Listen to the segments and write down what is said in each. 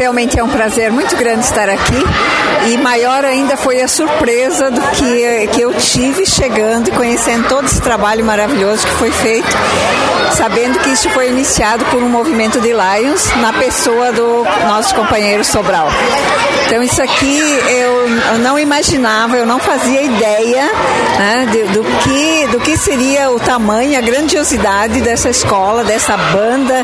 Realmente é um prazer muito grande estar aqui e maior ainda foi a surpresa do que eu tive chegando e conhecendo todo esse trabalho maravilhoso que foi feito, sabendo que isso foi iniciado por um movimento de Lions na pessoa do nosso companheiro Sobral. Então isso aqui eu não imaginava, eu não fazia ideia, né, do que seria o tamanho, a grandiosidade dessa escola, dessa banda,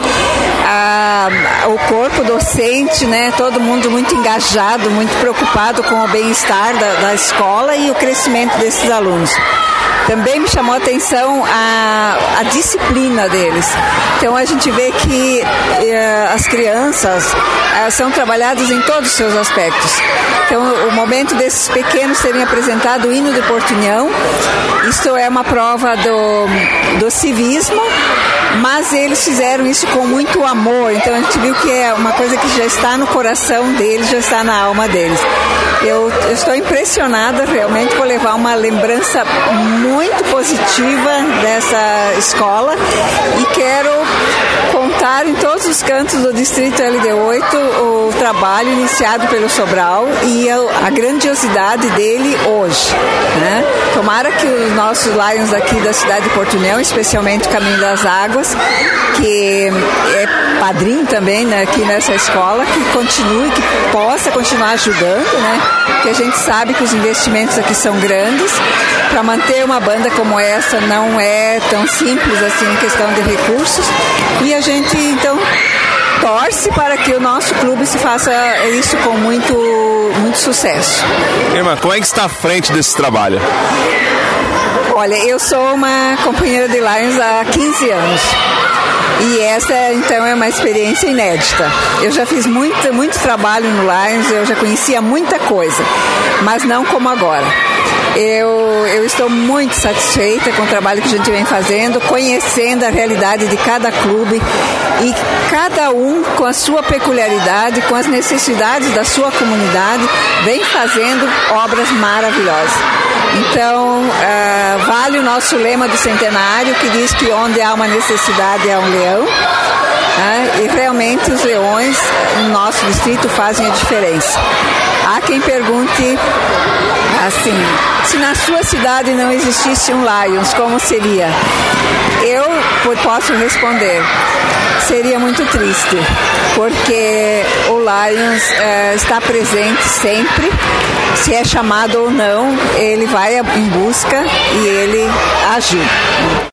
o corpo docente, né, todo mundo muito engajado, muito preocupado com o bem-estar da escola e o crescimento desses alunos. Também me chamou a atenção a disciplina deles. Então a gente vê que as crianças são trabalhadas em todos os seus aspectos. Então o momento desses pequenos terem apresentado o hino de Portunhão, isto é uma prova do civismo, mas eles fizeram isso com muito amor. Então a gente viu que é uma coisa que já está no coração deles, já está na alma deles. Eu estou impressionada realmente por levar uma lembrança muito positiva dessa escola e quero contar em todos os cantos do Distrito LD8 o trabalho iniciado pelo Sobral e a grandiosidade dele hoje, né? Tomara que os nossos Lions aqui da cidade de Portunhão, especialmente o Caminho das Águas, que é padrinho também, né, aqui nessa escola, que continue, que possa continuar ajudando, né? Porque a gente sabe que os investimentos aqui são grandes. Para manter uma banda como essa não é tão simples assim em questão de recursos. E a gente, então, torce para que o nosso clube se faça isso com muito sucesso. Irmã, como é que está à frente desse trabalho? Olha, eu sou uma companheira de Lions há 15 anos. E essa, então, é uma experiência inédita. Eu já fiz muito trabalho no Lions, eu já conhecia muita coisa, mas não como agora. Eu estou muito satisfeita com o trabalho que a gente vem fazendo, conhecendo a realidade de cada clube e cada um com a sua peculiaridade, com as necessidades da sua comunidade, vem fazendo obras maravilhosas. Então, vale o nosso lema do centenário, que diz que onde há uma necessidade há um leão. E realmente os leões no nosso distrito fazem a diferença. Há quem pergunte assim, se na sua cidade não existisse um Lions, como seria? Eu posso responder, seria muito triste, porque o Lions está presente sempre, se é chamado ou não, ele vai em busca e ele ajuda.